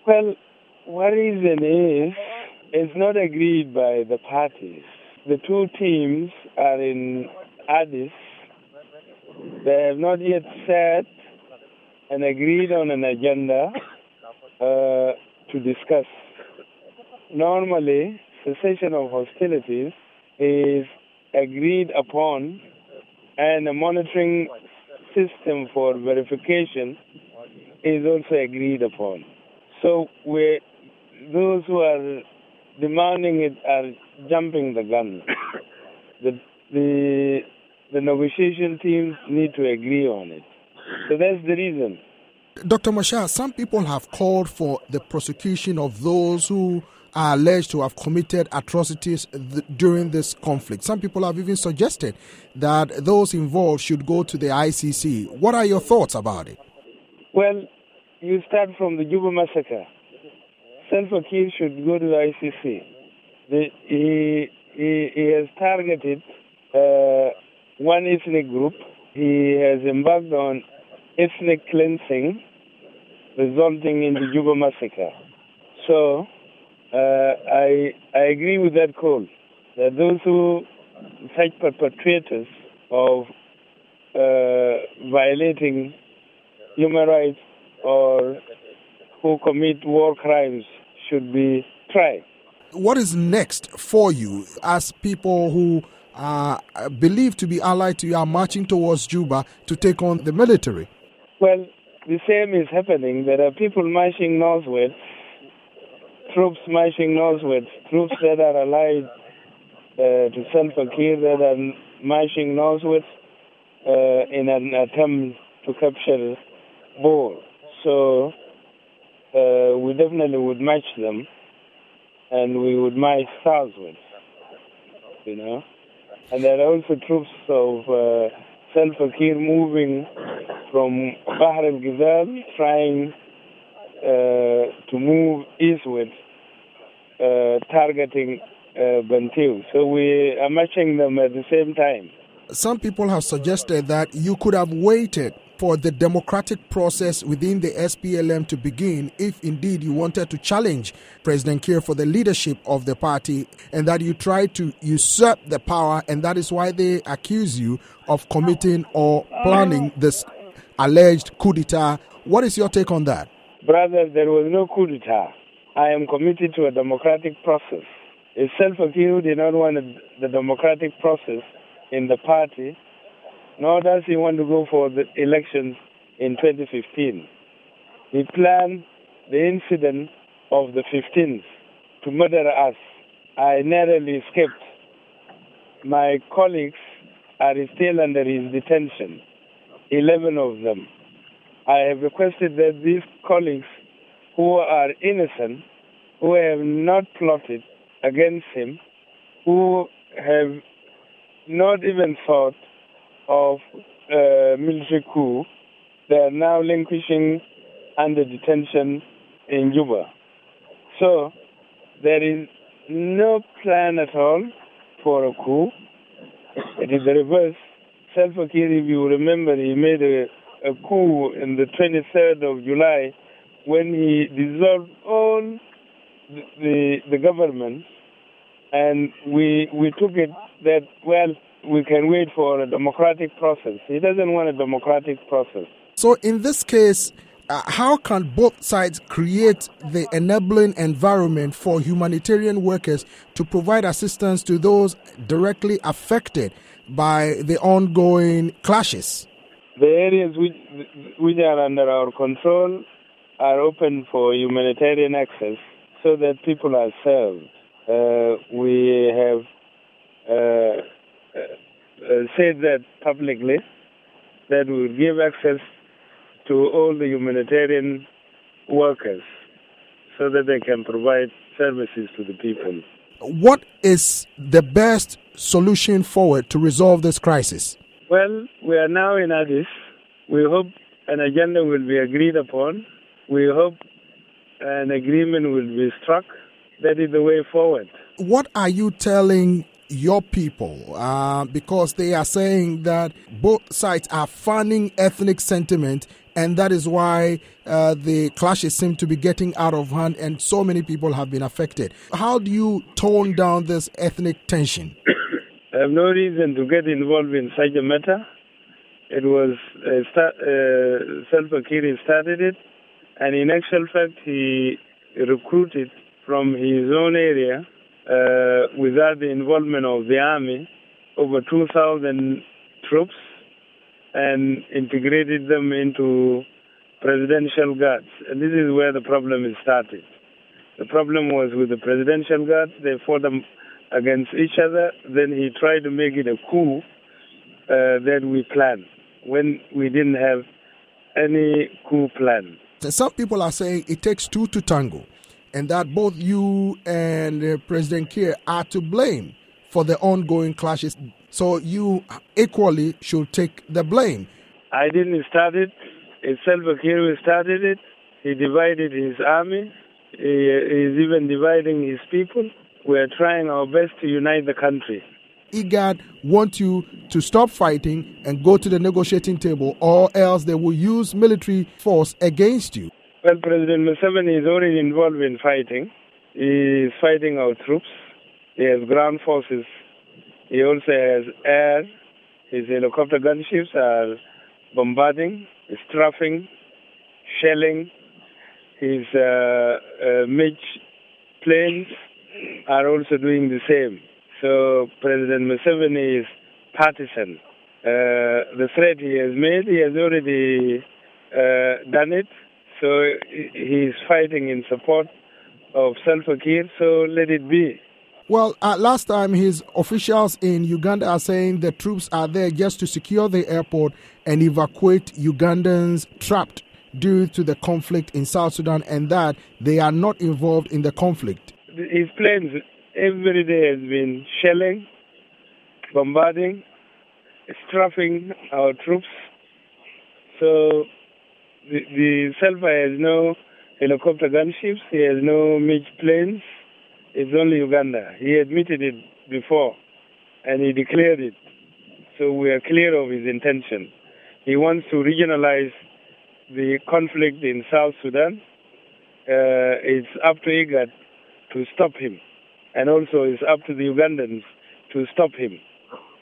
Well, what reason is, it's not agreed by the parties. The two teams are in Addis. They have not yet set and agreed on an agenda to discuss. Normally, cessation of hostilities is agreed upon, and a monitoring system for verification is also agreed upon. So those who are demanding it are jumping the gun. The negotiation teams need to agree on it. So that's the reason. Dr. Machar, some people have called for the prosecution of those who are alleged to have committed atrocities during this conflict. Some people have even suggested that those involved should go to the ICC. What are your thoughts about it? Well, you start from the Juba massacre. Salva Kiir should go to the ICC. He has targeted one ethnic group. He has embarked on ethnic cleansing, resulting in the Juba massacre. So, I agree with that call, that those who, such perpetrators of violating human rights or who commit war crimes should be tried. What is next for you as people who are believed to be allied to you are marching towards Juba to take on the military? Well, the same is happening. There are people marching northwards, troops marching northwards, troops that are allied to Salva Kiir that are marching northwards in an attempt to capture Bor. So we definitely would match them, and we would march southwards, And there are also troops of Salva Kiir moving from Bahr al-Ghazal, trying to move eastward, targeting Bantu. So we are matching them at the same time. Some people have suggested that you could have waited for the democratic process within the SPLM to begin if indeed you wanted to challenge President Kiir for the leadership of the party, and that you tried to usurp the power, and that is why they accuse you of committing or planning this alleged coup d'etat. What is your take on that? Brother, there was no coup d'etat. I am committed to a democratic process. If Salva Kiir did not want the democratic process in the party, nor does he want to go for the elections in 2015. He planned the incident of the 15th to murder us. I narrowly escaped. My colleagues are still under his detention, 11 of them. I have requested that these colleagues who are innocent, who have not plotted against him, who have not even thought of military coup, they are now languishing under detention in Juba. So there is no plan at all for a coup. It is the reverse. Salva Kiir, if you remember, he made a coup in the 23rd of July when he dissolved all the government, and we took it that, well, we can wait for a democratic process. He doesn't want a democratic process. So in this case, how can both sides create the enabling environment for humanitarian workers to provide assistance to those directly affected by the ongoing clashes? The areas which are under our control are open for humanitarian access so that people are served. We have said that publicly, that we will give access to all the humanitarian workers so that they can provide services to the people. What is the best solution forward to resolve this crisis? Well, we are now in Addis. We hope an agenda will be agreed upon. We hope an agreement will be struck. That is the way forward. What are you telling your people? Because they are saying that both sides are fanning ethnic sentiment And that is why the clashes seem to be getting out of hand and so many people have been affected. How do you tone down this ethnic tension? I have no reason to get involved in such a matter. It was Salva Kiir started it, and in actual fact, he recruited from his own area, without the involvement of the army, over 2,000 troops, and integrated them into presidential guards. And this is where the problem is started. The problem was with the presidential guards. They fought them against each other. Then he tried to make it a coup that we planned when we didn't have any coup plan. Some people are saying it takes two to tango, and that both you and President Kiir are to blame for the ongoing clashes. So you equally should take the blame. I didn't start it. It's Salva Kiir who started it. He divided his army. He is even dividing his people. We are trying our best to unite the country. IGAD want you to stop fighting and go to the negotiating table, or else they will use military force against you. Well, President Museveni is already involved in fighting. He is fighting our troops. He has ground forces. He also has air. His helicopter gunships are bombarding, strafing, shelling. His MiG planes are also doing the same. So President Museveni is partisan. The threat he has made, he has already done it. So he is fighting in support of Salva Kiir, so let it be. Well, last time his officials in Uganda are saying the troops are there just to secure the airport and evacuate Ugandans trapped due to the conflict in South Sudan, and that they are not involved in the conflict. His planes every day has been shelling, bombarding, strafing our troops. So the Salva has no helicopter gunships, he has no MiG planes. It's only Uganda. He admitted it before, and he declared it. So we are clear of his intention. He wants to regionalize the conflict in South Sudan. It's up to IGAD to stop him. And also it's up to the Ugandans to stop him.